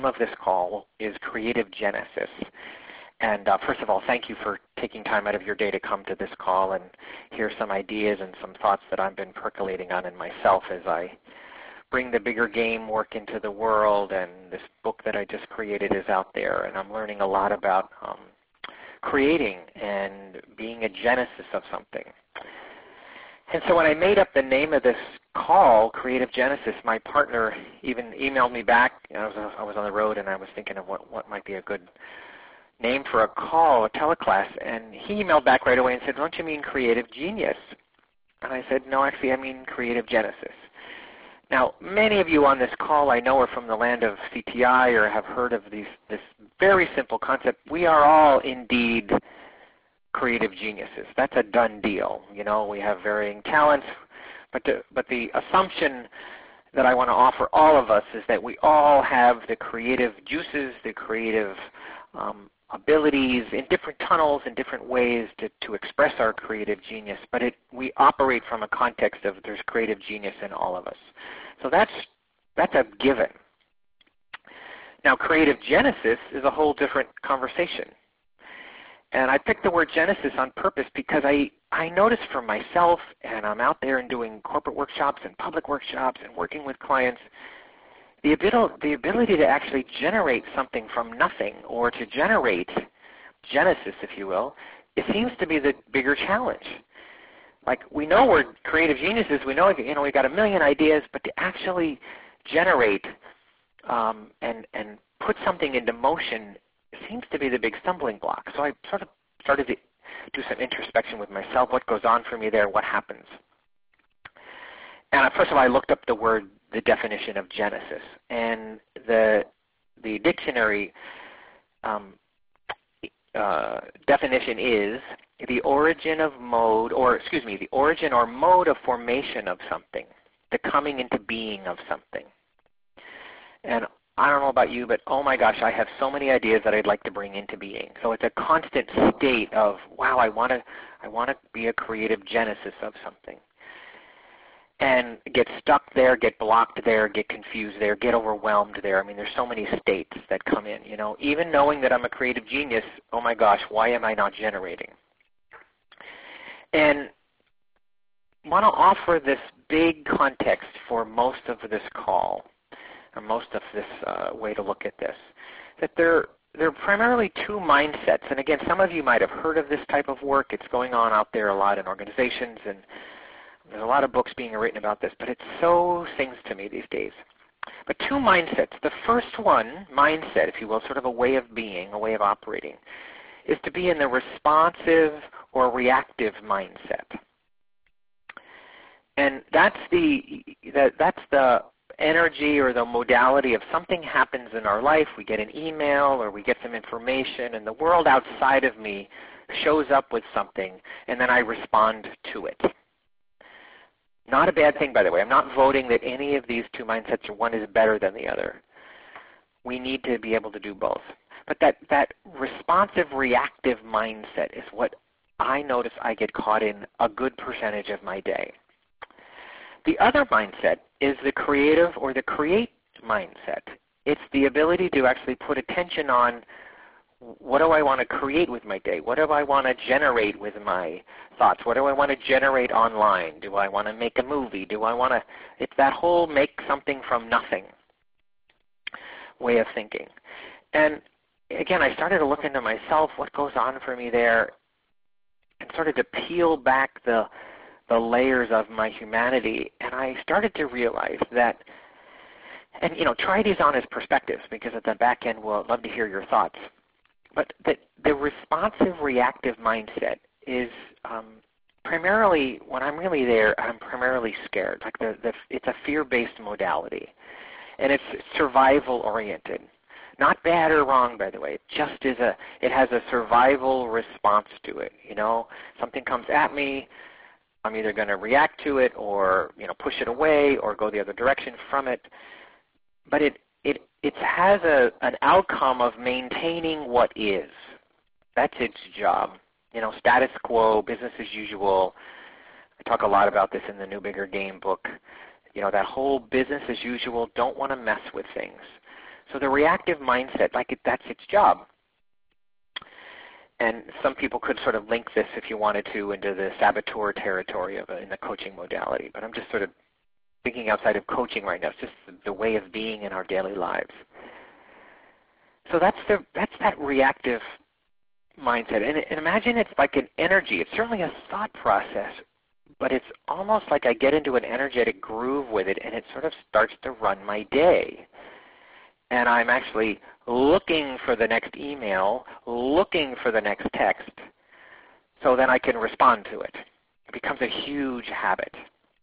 of this call is Creative Genesis. And first of all, thank you for taking time out of your day to come to this call and hear some ideas and some thoughts that I've been percolating on in myself as I bring the bigger game work into the world, and this book that I just created is out there, and I'm learning a lot about creating and being a genesis of something. And so when I made up the name of this call, Creative Genesis, my partner even emailed me back. I was on the road and I was thinking of what might be a good name for a call, a teleclass, and he emailed back right away and said, "Don't you mean Creative Genius?" And I said, "No, actually I mean Creative Genesis." Now, many of you on this call I know are from the land of CTI or have heard of this very simple concept. We are all indeed creative geniuses. That's a done deal. You know, we have varying talents, but the assumption that I want to offer all of us is that we all have the creative juices, the creative abilities in different tunnels, in different ways to express our creative genius, but we operate from a context of there's creative genius in all of us. So that's a given. Now, Creative Genesis is a whole different conversation. And I picked the word Genesis on purpose because I noticed for myself, and I'm out there and doing corporate workshops and public workshops and working with clients, the ability to actually generate something from nothing, or to generate Genesis, if you will, it seems to be the bigger challenge. Like, we know we're creative geniuses, we know we got a million ideas, but to actually generate and put something into motion seems to be the big stumbling block. So I sort of started to do some introspection with myself. What goes on for me there? What happens? And first of all, I looked up the definition of Genesis, and the dictionary definition is the origin or mode of formation of something, the coming into being of something. And I don't know about you, but oh my gosh, I have so many ideas that I'd like to bring into being. So it's a constant state of, wow, I want to be a creative genesis of something. And get stuck there, get blocked there, get confused there, get overwhelmed there. I mean, there's so many states that come in, you know. Even knowing that I'm a creative genius, oh my gosh, why am I not generating? And I want to offer this big context for most of this call, or most of this way to look at this, that there are primarily two mindsets. And again, some of you might have heard of this type of work. It's going on out there a lot in organizations, and there's a lot of books being written about this, but it so sings to me these days. But two mindsets. The first one, mindset, if you will, sort of a way of being, a way of operating, is to be in the responsive or reactive mindset. And that's the energy or the modality of something happens in our life. We get an email or we get some information, and the world outside of me shows up with something, and then I respond to it. Not a bad thing, by the way. I'm not voting that any of these two mindsets or one is better than the other. We need to be able to do both. But that responsive, reactive mindset is what I notice I get caught in a good percentage of my day. The other mindset is the creative or the create mindset. It's the ability to actually put attention on, what do I want to create with my day? What do I want to generate with my thoughts? What do I want to generate online? Do I want to make a movie? It's that whole make something from nothing way of thinking. And again, I started to look into myself, what goes on for me there, and started to peel back the layers of my humanity, and I started to realize that, and try these on as perspectives, because at the back end we'll love to hear your thoughts. But the responsive, reactive mindset is primarily, when I'm really there, I'm primarily scared. Like it's a fear-based modality, and it's survival-oriented. Not bad or wrong, by the way. It just it has a survival response to it. Something comes at me, I'm either going to react to it or push it away or go the other direction from it. But it has an outcome of maintaining what is. That's its job. Status quo, business as usual. I talk a lot about this in the New Bigger Game book. That whole business as usual, don't want to mess with things. So the reactive mindset, that's its job. And some people could sort of link this, if you wanted to, into the saboteur territory in the coaching modality. But I'm just sort of thinking outside of coaching right now. It's just the way of being in our daily lives. So that's that reactive mindset. And imagine it's like an energy. It's certainly a thought process, but it's almost like I get into an energetic groove with it, and it sort of starts to run my day. And I'm actually looking for the next email, looking for the next text, so then I can respond to it. It becomes a huge habit.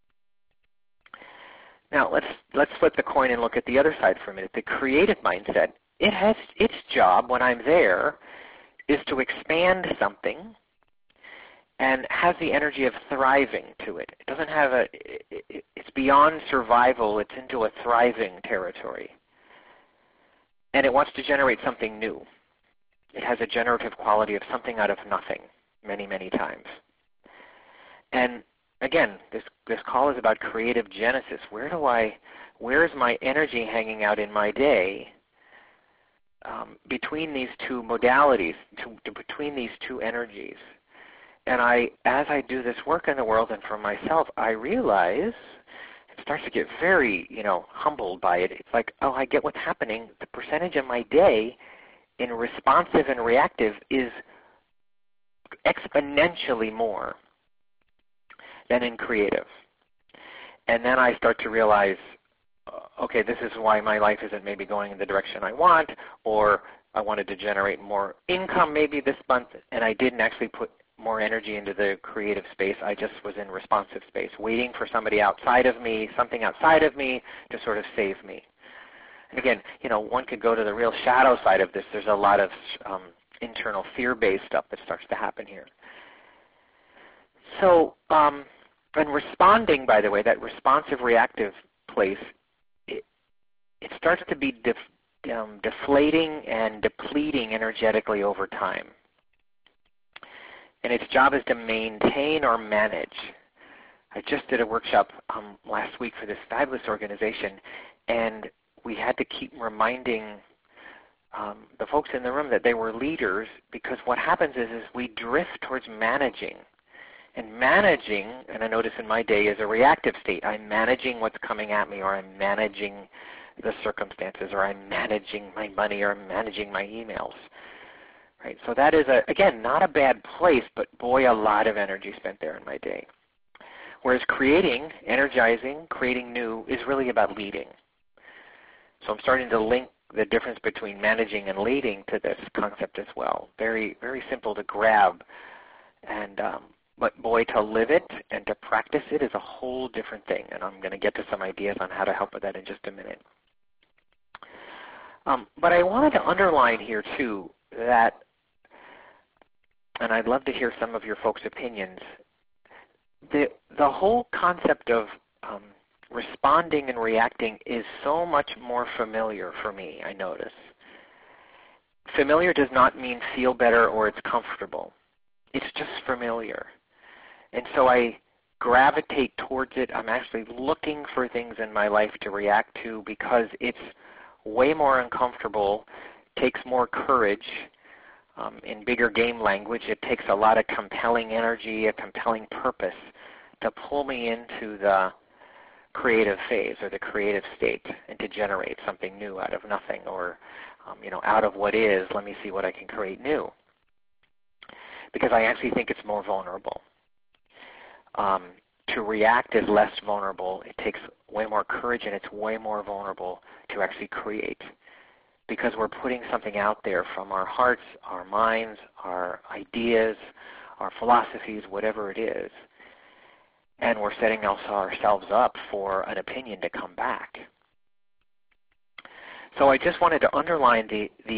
Now let's flip the coin and look at the other side for a minute. The creative mindset, it has its job when I'm there is to expand something and has the energy of thriving to it. It doesn't have it's beyond survival, it's into a thriving territory. And it wants to generate something new. It has a generative quality of something out of nothing many, many times. And again, this call is about creative genesis. Where is my energy hanging out in my day between these two modalities, between these two energies? And as I do this work in the world and for myself, I realize, it starts to get very, humbled by it. It's like, oh, I get what's happening. The percentage of my day in responsive and reactive is exponentially more than in creative. And then I start to realize, okay, this is why my life isn't maybe going in the direction I want, or I wanted to generate more income maybe this month, and I didn't actually put more energy into the creative space. I just was in responsive space, waiting for somebody outside of me, something outside of me to sort of save me. And again, one could go to the real shadow side of this. There's a lot of internal fear-based stuff that starts to happen here. So, and responding, by the way, that responsive reactive place, it starts to be deflating and depleting energetically over time. And its job is to maintain or manage. I just did a workshop last week for this fabulous organization, and we had to keep reminding the folks in the room that they were leaders, because what happens is we drift towards managing. And managing, and I notice in my day, is a reactive state. I'm managing what's coming at me, or I'm managing the circumstances, or I'm managing my money, or I'm managing my emails. Right? So that is, again, not a bad place, but boy, a lot of energy spent there in my day. Whereas creating, energizing, creating new is really about leading. So I'm starting to link the difference between managing and leading to this concept as well. Very, very simple to grab. And but boy, to live it and to practice it is a whole different thing. And I'm going to get to some ideas on how to help with that in just a minute. But I wanted to underline here, too, that, and I'd love to hear some of your folks' opinions, the whole concept of responding and reacting is so much more familiar for me, I notice. Familiar does not mean feel better or it's comfortable. It's just familiar. And so I gravitate towards it. I'm actually looking for things in my life to react to because it's way more uncomfortable, takes more courage. In bigger game language, it takes a lot of compelling energy, a compelling purpose to pull me into the creative phase or the creative state and to generate something new out of nothing, or out of what is, let me see what I can create new. Because I actually think it's more vulnerable. To react is less vulnerable. It takes way more courage, and it's way more vulnerable to actually create. Because we're putting something out there from our hearts, our minds, our ideas, our philosophies, whatever it is, and we're setting ourselves up for an opinion to come back. So I just wanted to underline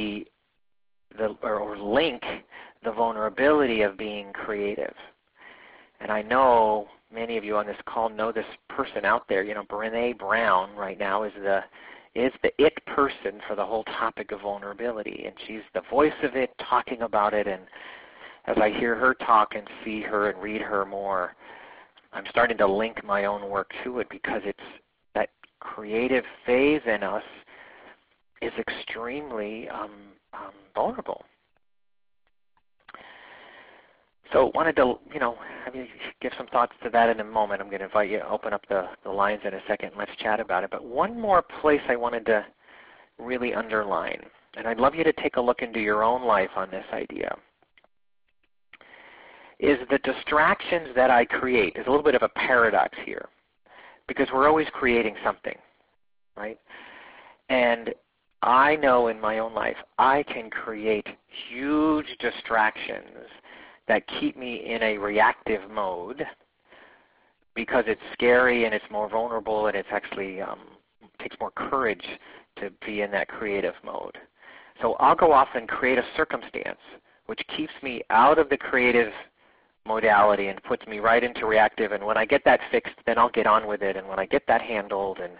or link the vulnerability of being creative. And I know many of you on this call know this person out there. Brené Brown right now is the it person for the whole topic of vulnerability. And she's the voice of it, talking about it. And as I hear her talk and see her and read her more, I'm starting to link my own work to it, because it's that creative phase in us is extremely vulnerable. So wanted to, have you give some thoughts to that in a moment. I'm going to invite you to open up the lines in a second. Let's chat about it. But one more place I wanted to really underline, and I'd love you to take a look into your own life on this idea, is the distractions that I create. There's a little bit of a paradox here because we're always creating something, right? And I know in my own life I can create huge distractions that keep me in a reactive mode because it's scary and it's more vulnerable and it's actually takes more courage to be in that creative mode. So I'll go off and create a circumstance which keeps me out of the creative modality and puts me right into reactive, and when I get that fixed, then I'll get on with it, and when I get that handled, and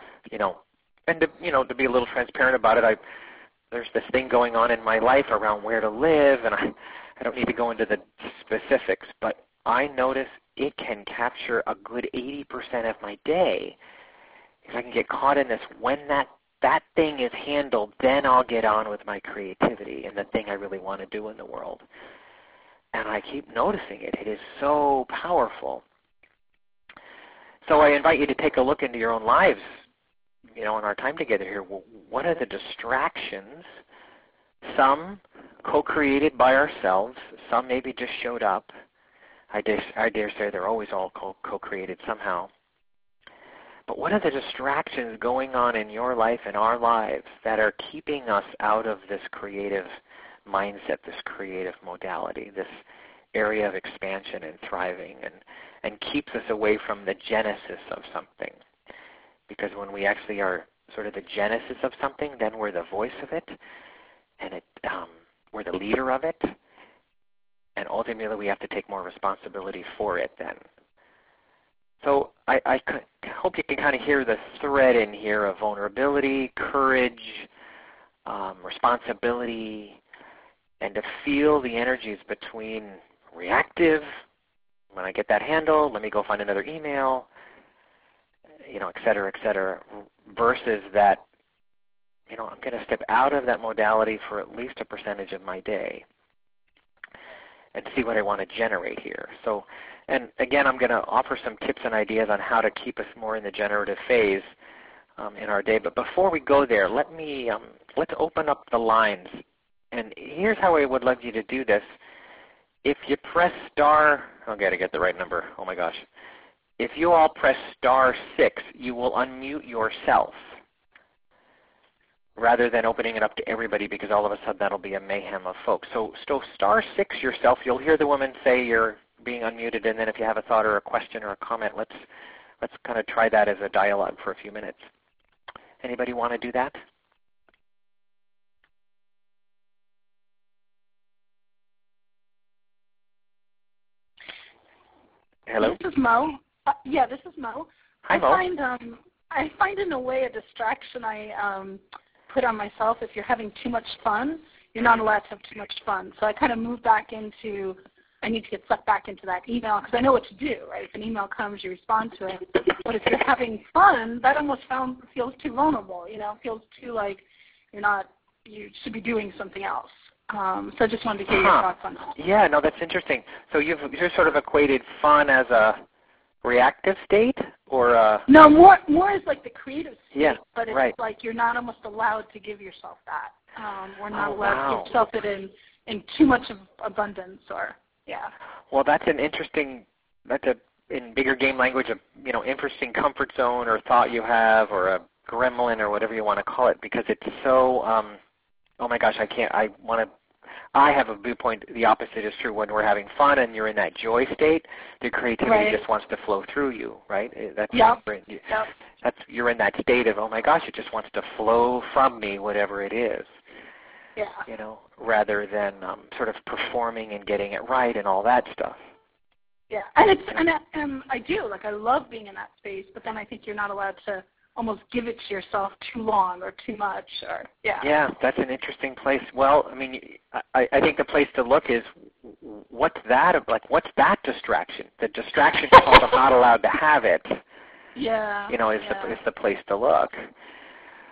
to be a little transparent about it, there's this thing going on in my life around where to live, and I don't need to go into the specifics, but I notice it can capture a good 80% of my day. If I can get caught in this, when that thing is handled, then I'll get on with my creativity and the thing I really want to do in the world. And I keep noticing it. It is so powerful. So I invite you to take a look into your own lives, in our time together here. What are the distractions? Some co-created by ourselves. Some maybe just showed up. I dare say they're always all co-created somehow. But what are the distractions going on in your life and our lives that are keeping us out of this creative mindset, this creative modality, this area of expansion and thriving, and keeps us away from the genesis of something? Because when we actually are sort of the genesis of something, then we're the voice of it, and we're the leader of it, and ultimately we have to take more responsibility for it then. So I hope you can kind of hear the thread in here of vulnerability, courage, responsibility, and to feel the energies between reactive, when I get that handled, let me go find another email, et cetera, versus that, I'm going to step out of that modality for at least a percentage of my day and see what I want to generate here. So, and again, I'm going to offer some tips and ideas on how to keep us more in the generative phase in our day. But before we go there, let's open up the lines. And here's how I would love you to do this. If you press star, I've got to get the right number. Oh my gosh. If you all press star 6, you will unmute yourself rather than opening it up to everybody, because all of a sudden that'll be a mayhem of folks. So star 6 yourself. You'll hear the woman say you're being unmuted, and then if you have a thought or a question or a comment, let's kind of try that as a dialogue for a few minutes. Anybody want to do that? Hello? This is Mo. This is Mo. Hi, Mo. I find in a way a distraction I put on myself. If you're having too much fun, you're not allowed to have too much fun. So I kind of move back into, I need to get sucked back into that email because I know what to do, right? If an email comes, you respond to it. But if you're having fun, that almost feels too vulnerable, It feels too like you should be doing something else. So I just wanted to get your thoughts on that. Yeah, no, that's interesting. So you've sort of equated fun as a reactive state, or no, more as like the creative state, but it's right. like you're not almost allowed to give yourself that. We're not allowed to give yourself it in too much of abundance, or Well, that's an interesting. In bigger game language, interesting comfort zone or thought you have, or a gremlin, or whatever you want to call it, because it's so. Oh my gosh, I have a viewpoint, the opposite is true. When we're having fun and you're in that joy state, the creativity just wants to flow through you, right? You're in that state of, oh my gosh, it just wants to flow from me, whatever it is. Yeah. Rather than sort of performing and getting it right and all that stuff. Yeah, and I do, I love being in that space, but then I think you're not allowed to almost give it to yourself too long or too much, or Yeah, that's an interesting place. Well, I mean, I think the place to look is what's that distraction? The distraction called I'm not allowed to have it. Yeah. Is the place to look.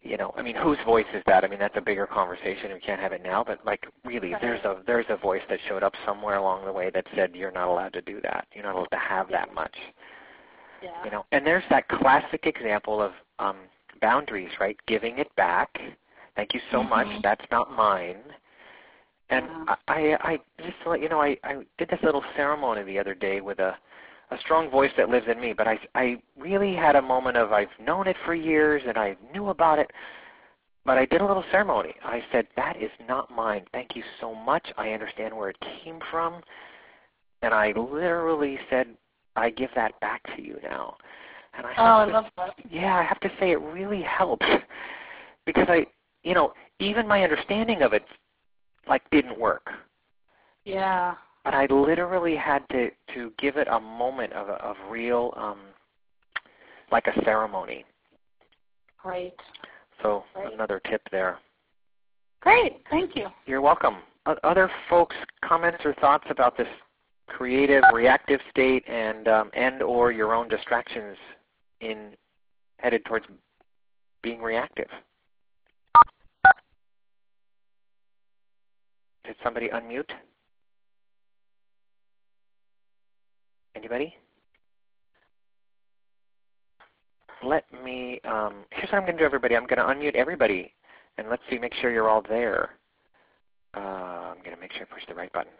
I mean, whose voice is that? I mean, that's a bigger conversation. We can't have it now, but like, really, there's a voice that showed up somewhere along the way that said you're not allowed to do that. You're not allowed to have that much. Yeah. And there's that classic example of boundaries, right? Giving it back. Thank you so much. That's not mine. And I just to let you know, I did this little ceremony the other day with a strong voice that lives in me, but I really had a moment of I've known it for years and I knew about it, but I did a little ceremony. I said, that is not mine. Thank you so much. I understand where it came from. And I literally said, I give that back to you now. And I love that. Yeah, I have to say it really helped because even my understanding of it didn't work. Yeah. But I literally had to give it a moment of real, like a ceremony. Right. So another tip there. Great. Thank you. You're welcome. Other folks, comments or thoughts about this creative, reactive state and or your own distractions headed towards being reactive? Did somebody unmute? Anybody? Let me, here's what I'm going to do, everybody. I'm going to unmute everybody, and let's see, make sure you're all there. I'm going to make sure I push the right button.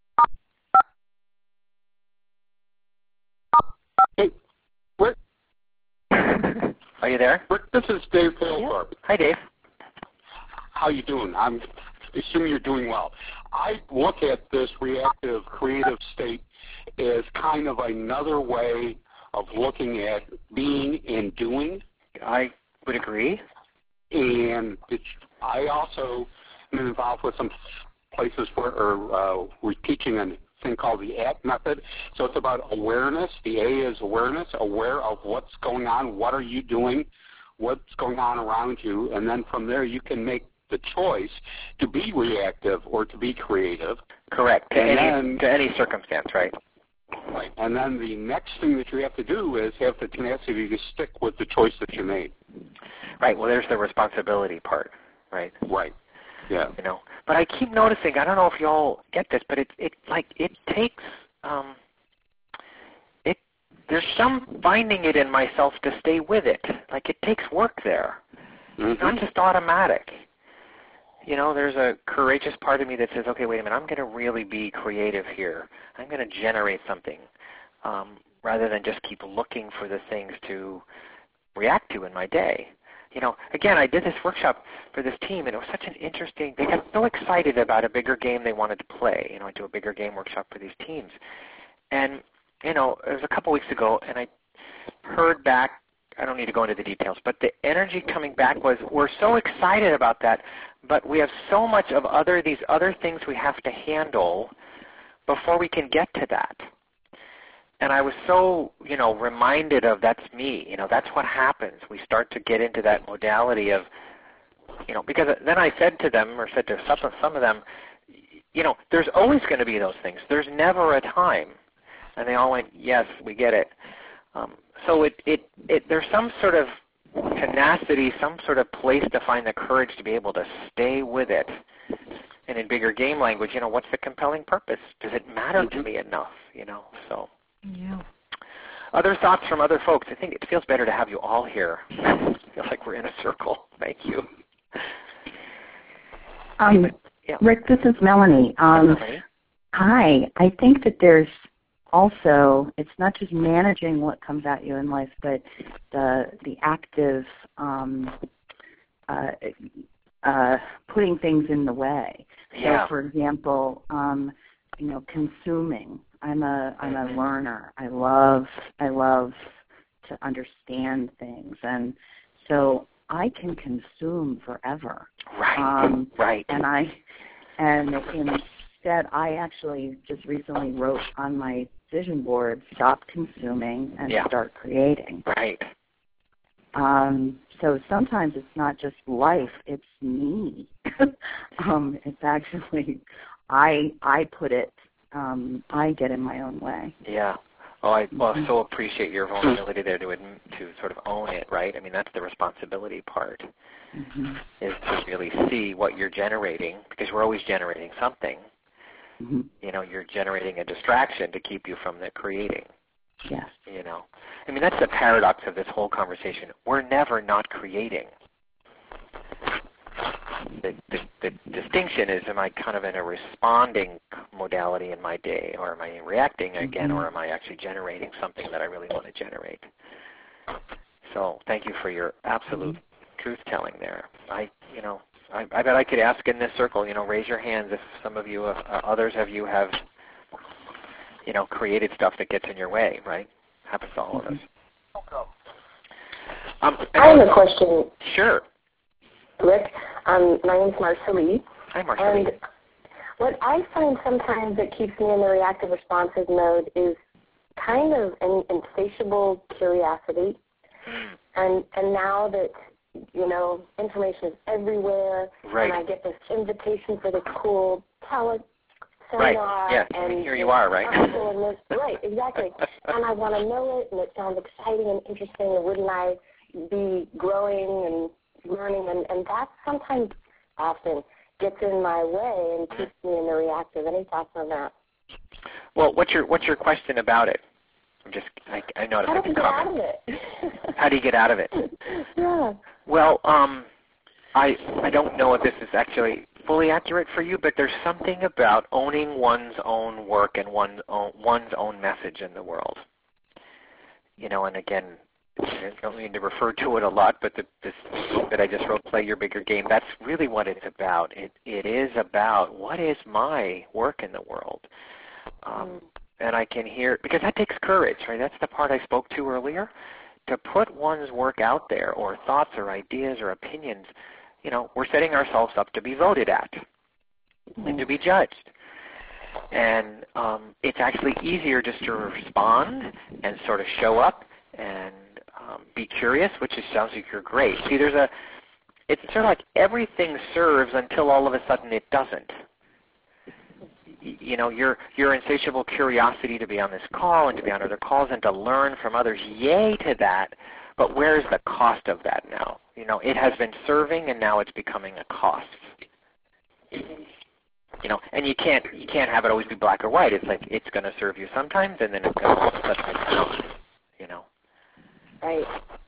Hey, Rick. Are you there? Rick, this is Dave Palethorpe. Hi, Dave. How you doing? I'm assuming you're doing well. I look at this reactive creative state as kind of another way of looking at being and doing. I would agree. And I also am involved with some places where we're teaching a thing called the ACT method. So it's about awareness. The A is awareness, aware of what's going on, what are you doing, what's going on around you, and then from there you can make the choice to be reactive or to be creative. Correct. To any circumstance, right? Right. And then the next thing that you have to do is have the tenacity to stick with the choice that you made. Right. Well, there's the responsibility part, right? Right. Yeah. But I keep noticing, I don't know if y'all get this, but it takes there's some finding it in myself to stay with it. Like it takes work there. It's not just automatic. There's a courageous part of me that says, okay, wait a minute, I'm going to really be creative here. I'm going to generate something rather than just keep looking for the things to react to in my day. Again, I did this workshop for this team, and it was such an interesting, they got so excited about a bigger game they wanted to play. I do a bigger game workshop for these teams. And, it was a couple weeks ago, and I heard back, I don't need to go into the details, but the energy coming back was, we're so excited about that, but we have so much of these other things we have to handle before we can get to that. And I was so, reminded of that's me. That's what happens. We start to get into that modality of, because then I said to them, or said to some of them, there's always going to be those things. There's never a time. And they all went, yes, we get it. So there's some sort of tenacity, some sort of place to find the courage to be able to stay with it. And in bigger game language, what's the compelling purpose? Does it matter to me enough? So. Yeah. Other thoughts from other folks? I think it feels better to have you all here. It feels like we're in a circle. Thank you. Rick, this is Melanie. Melanie. Hi. I think that there's also, it's not just managing what comes at you in life, but the active putting things in the way. Yeah. So, for example, consuming. I'm a learner. I love to understand things, and so I can consume forever. Right. Right. And instead, I actually just recently wrote on my vision board, stop consuming and start creating. Right. So sometimes it's not just life; it's me. It's actually I put it. I get in my own way. Yeah. Oh, I so appreciate your vulnerability there to sort of own it, right? I mean, that's the responsibility part, is to really see what you're generating, because we're always generating something. You know, you're generating a distraction to keep you from the creating. Yes. You know, I mean, that's the paradox of this whole conversation. We're never not creating. The distinction is, am I kind of in a responding modality in my day, or am I reacting again, or am I actually generating something that I really want to generate? So thank you for your absolute truth-telling there. I bet I could ask in this circle, raise your hands if some of you, others of you have, created stuff that gets in your way, right? Happens to all of us. I have a question. Sure. Rick, my name's Marceline. Hi, Marceline. And what I find sometimes that keeps me in the reactive responsive mode is kind of an insatiable curiosity. And now that, information is everywhere, right. and I get this invitation for the cool teleseminar. Right, yeah, and here you are, right? Right, exactly. And I want to know it, and it sounds exciting and interesting, and wouldn't I be growing and learning, and that sometimes often gets in my way and keeps me in the reactive. Any thoughts on that? Well, what's your question about it? I noticed I can comment. How do you get out of it? Yeah. Well, I don't know if this is actually fully accurate for you, but there's something about owning one's own work and one's own message in the world. And again, I don't mean to refer to it a lot, but this book that I just wrote, Play Your Bigger Game, that's really what it's about. It is about what is my work in the world. And I can hear, because that takes courage, right? That's the part I spoke to earlier. To put one's work out there, or thoughts or ideas or opinions, we're setting ourselves up to be voted at and to be judged. And it's actually easier just to respond and sort of show up and be curious, which sounds like you're great. See, it's sort of like everything serves until all of a sudden it doesn't. Your insatiable curiosity to be on this call and to be on other calls and to learn from others, yay to that, but where's the cost of that now? It has been serving and now it's becoming a cost. And you can't have it always be black or white. It's like it's going to serve you sometimes and then it's going to all of a sudden it's not, Right.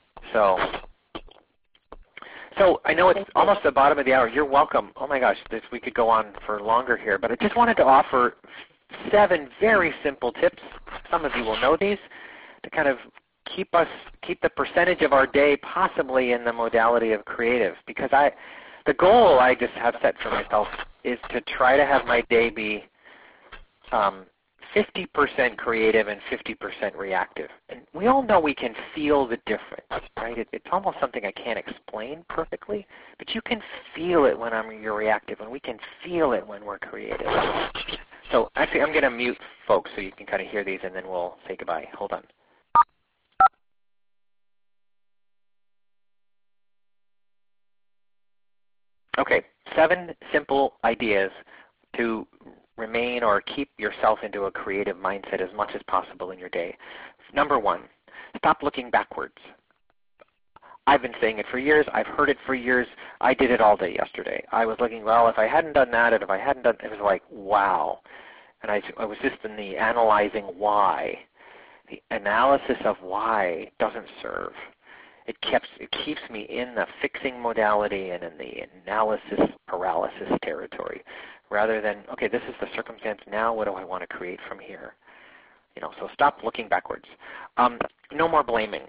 So I know it's almost the bottom of the hour. You're welcome. Oh my gosh, we could go on for longer here, but I just wanted to offer 7 very simple tips. Some of you will know these to kind of keep the percentage of our day possibly in the modality of creative. Because the goal I just have set for myself is to try to have my day be 50% creative and 50% reactive. And we all know we can feel the difference, right? It's almost something I can't explain perfectly, but you can feel it when you're reactive, and we can feel it when we're creative. So actually, I'm going to mute folks so you can kind of hear these, and then we'll say goodbye. Hold on. Okay, 7 simple ideas to remain or keep yourself into a creative mindset as much as possible in your day. Number 1, stop looking backwards. I've been saying it for years. I've heard it for years. I did it all day yesterday. I was looking, well, if I hadn't done that, and if I hadn't done, it was like, wow. And I was just in the analyzing why. The analysis of why doesn't serve. It keeps me in the fixing modality and in the analysis paralysis territory, rather than, okay, this is the circumstance now, what do I want to create from here? So stop looking backwards. No more blaming.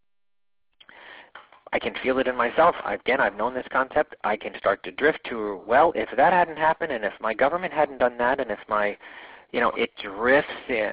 I can feel it in myself. Again, I've known this concept. I can start to drift to, well, if that hadn't happened, and if my government hadn't done that, and if it drifts in.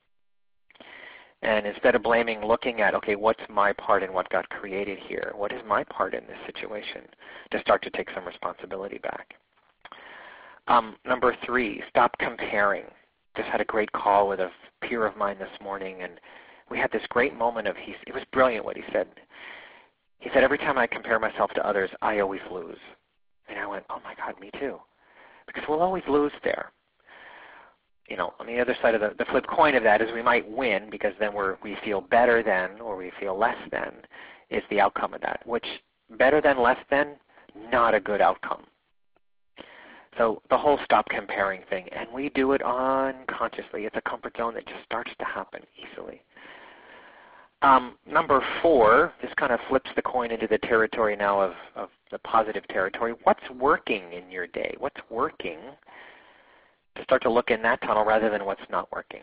And instead of blaming, looking at, okay, what's my part in what got created here? What is my part in this situation? To start to take some responsibility back. Number 3, stop comparing. Just had a great call with a peer of mine this morning, and we had this great moment of, it was brilliant what he said. He said, every time I compare myself to others, I always lose. And I went, oh my God, me too. Because we'll always lose there. on the other side of the flip coin of that is we might win because then we feel better than or we feel less than is the outcome of that, which better than, less than, not a good outcome. So the whole stop comparing thing, and we do it unconsciously. It's a comfort zone that just starts to happen easily. Number 4, this kind of flips the coin into the territory now of the positive territory. What's working in your day? What's working? To start to look in that tunnel rather than what's not working.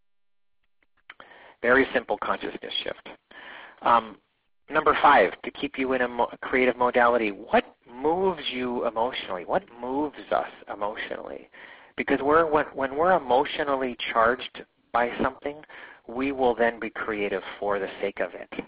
Very simple consciousness shift. Number 5, to keep you in a creative modality, what moves you emotionally? What moves us emotionally? Because when we're emotionally charged by something, we will then be creative for the sake of it.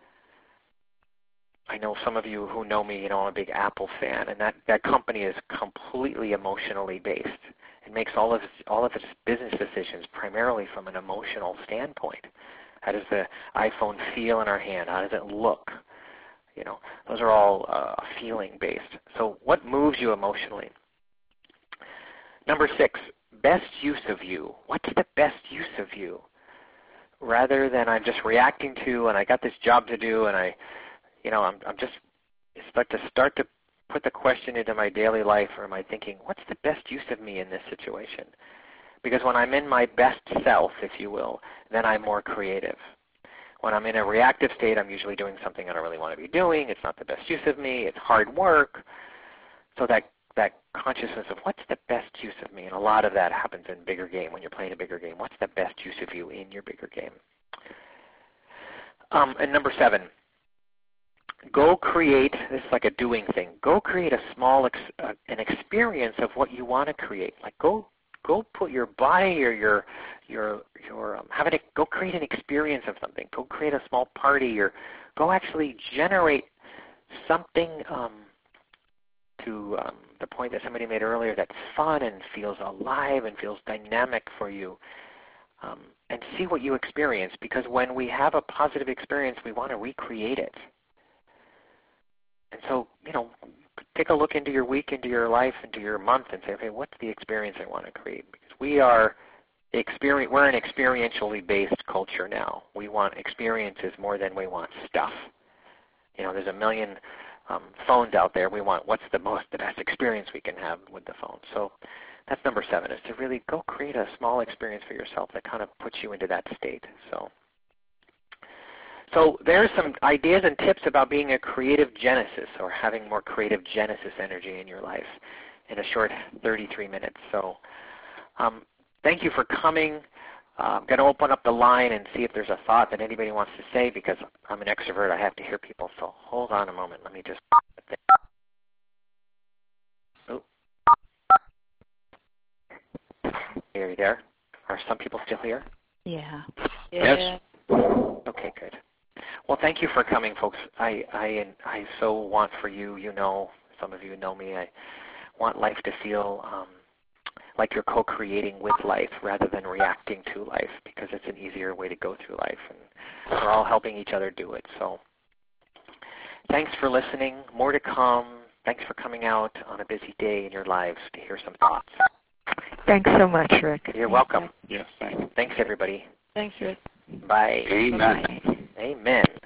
I know some of you who know me, I'm a big Apple fan, and that company is completely emotionally based. It makes all of its business decisions primarily from an emotional standpoint. How does the iPhone feel in our hand? How does it look? Those are all feeling based. So what moves you emotionally? Number 6, best use of you. What's the best use of you? Rather than I'm just reacting to, and I got this job to do, and I'm just start to put the question into my daily life, or am I thinking, what's the best use of me in this situation? Because when I'm in my best self, if you will, then I'm more creative. When I'm in a reactive state, I'm usually doing something I don't really want to be doing. It's not the best use of me. It's hard work. So that consciousness of what's the best use of me, and a lot of that happens in bigger game when you're playing a bigger game. What's the best use of you in your bigger game? And number 7, go create, this is like a doing thing, go create a small, an experience of what you want to create. Like go put your body or go create an experience of something. Go create a small party, or go actually generate something to the point that somebody made earlier, that's fun and feels alive and feels dynamic for you. And see what you experience, because when we have a positive experience, we want to recreate it. And so, take a look into your week, into your life, into your month, and say, okay, what's the experience I want to create? Because we're an experientially based culture now. We want experiences more than we want stuff. There's a million phones out there. We want what's the best experience we can have with the phone. So that's number 7, is to really go create a small experience for yourself that kind of puts you into that state. So there's some ideas and tips about being a creative genesis, or having more creative genesis energy in your life in a short 33 minutes. So thank you for coming. I'm going to open up the line and see if there's a thought that anybody wants to say, because I'm an extrovert. I have to hear people. So hold on a moment. Let me just... Oh. Are you there? Are some people still here? Yeah. Yes. Okay, good. Well, thank you for coming, folks. I so want for you, some of you know me, I want life to feel like you're co-creating with life rather than reacting to life, because it's an easier way to go through life, and we're all helping each other do it. So thanks for listening. More to come. Thanks for coming out on a busy day in your lives to hear some thoughts. Thanks so much, Rick. You're welcome. Yes, thank you. Thanks, everybody. Thanks, Rick. Bye. Amen. Amen.